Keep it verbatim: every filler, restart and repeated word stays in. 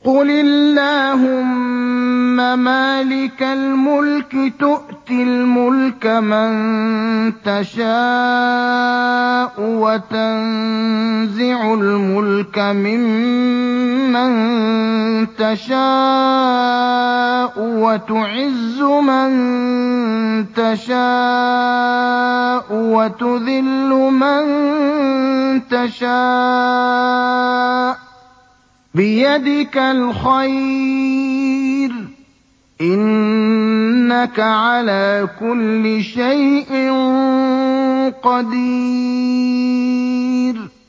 قُلِ اللَّهُمَّ مَالِكَ الْمُلْكِ تُؤْتِي الْمُلْكَ مَن تَشَاءُ وَتَنزِعُ الْمُلْكَ مِمَّن تَشَاءُ وَتُعِزُّ مَن تَشَاءُ وَتُذِلُّ مَن تَشَاءُ ۖ بِيَدِكَ الْخَيْرُ ۖ إِنَّكَ عَلَىٰ كُلِّ شَيْءٍ قَدِيرٌ